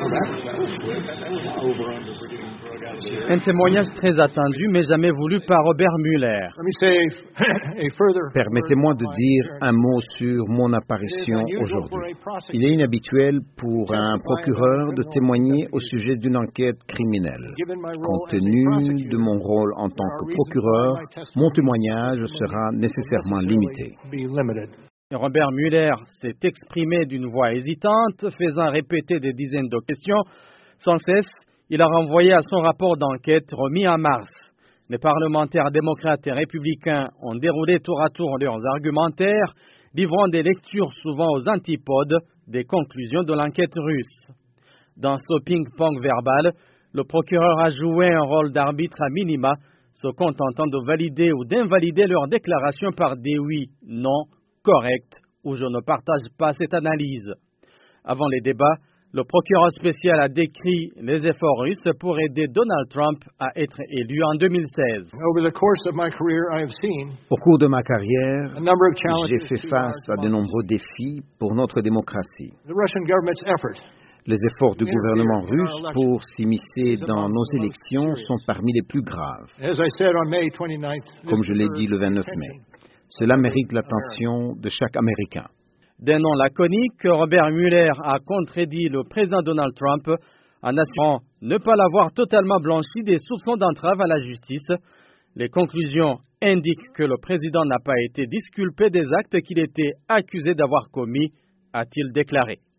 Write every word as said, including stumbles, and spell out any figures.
Un témoignage très attendu, mais jamais voulu par Robert Mueller. Permettez-moi de dire un mot sur mon apparition aujourd'hui. Il est inhabituel pour un procureur de témoigner au sujet d'une enquête criminelle. Compte tenu de mon rôle en tant que procureur, mon témoignage sera nécessairement limité. Robert Mueller s'est exprimé d'une voix hésitante, faisant répéter des dizaines de questions. Sans cesse, il a renvoyé à son rapport d'enquête remis en mars. Les parlementaires démocrates et républicains ont déroulé tour à tour leurs argumentaires, livrant des lectures souvent aux antipodes des conclusions de l'enquête russe. Dans ce ping-pong verbal, le procureur a joué un rôle d'arbitre à minima, se contentant de valider ou d'invalider leurs déclarations par des oui, non, correct ou je ne partage pas cette analyse. Avant les débats, le procureur spécial a décrit les efforts russes pour aider Donald Trump à être élu en deux mille seize. Au cours de ma carrière, j'ai fait face à de nombreux défis pour notre démocratie. Les efforts du gouvernement russe pour s'immiscer dans nos élections sont parmi les plus graves. Comme je l'ai dit le vingt-neuf mai, cela mérite l'attention de chaque Américain. D'un nom laconique, Robert Mueller a contredit le président Donald Trump en assurant ne pas l'avoir totalement blanchi des soupçons d'entrave à la justice. Les conclusions indiquent que le président n'a pas été disculpé des actes qu'il était accusé d'avoir commis, a-t-il déclaré.